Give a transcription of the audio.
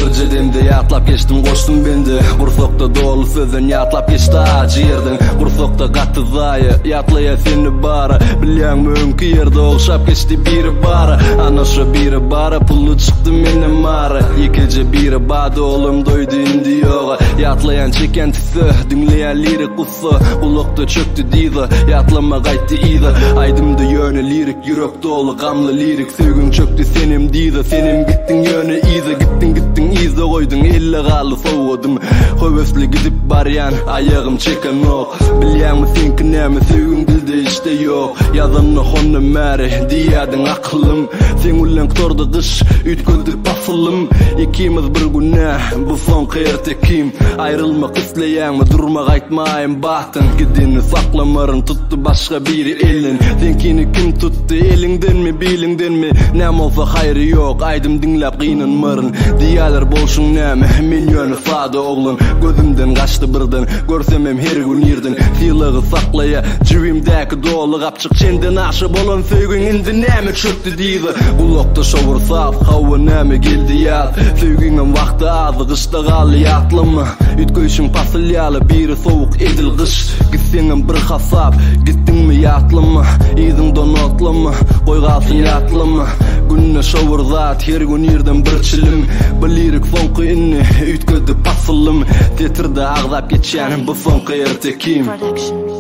jedemde yatlap geçtim koştum bende. Kursokta dolu sözün yatlap geçti acı yerden. Kursokta katı zayı yatlaya seni bara. Bilyan mümkü yerde okşap geçti biri bara. Anaşa biri bara pullu çıktı meni mara. Yekece biri bada oğlum doydu indi yoga. Yatlayan çekentisi dinleyen lirik kussa. Kulakta çöktü diza yatlama kayttı iza. Aydımda yöne lirik yürek dolu gamlı lirik. Sevgin çöktü senim diza senim gittin yöne iza. Gittin iza koydun illegalı soğudum. Hövesli gidip baryan ayağım çeken ok. Bilyan mı senki nemi sevgin dilde işte yok. Yazanı honu meri diyadın akılım. Sen ulan ktordu kış ütköldük basılım. İkimiz bir günah bu son kıyırtekim. Ayrılmak isteyen mi durma kaytmayın batın. Gidini saklamarın tuttu başka biri elin. Senkini kim tuttu elinden mi bilinden mi? Nem olsa hayrı yok aydım dinlep kıynanmarın. Diyalar bolşun nemi milyonu sade oğlun. Gözümden kaçtı birden görsemem her gün yerden. Silığı saklaya cüvimdeki dolu kapçık çenden aşıp olan sevgin indi nemi çöktü dizi. Kulakta şovur saf hava nemi geldi yaz. Sevginin vakti azı kışta kallı yatlama. Ütköşün pasılyalı biri soğuk edil kış. Gitsenin bir hasap gittin mi yatlama. İzin donatlama koy kalsın yatlama. Günne şovur zat her gün yerden bir çilim. Bilirik sonqı inni ütködü pasılım. Tetirde ağzap geçen bu sonqı ertekim.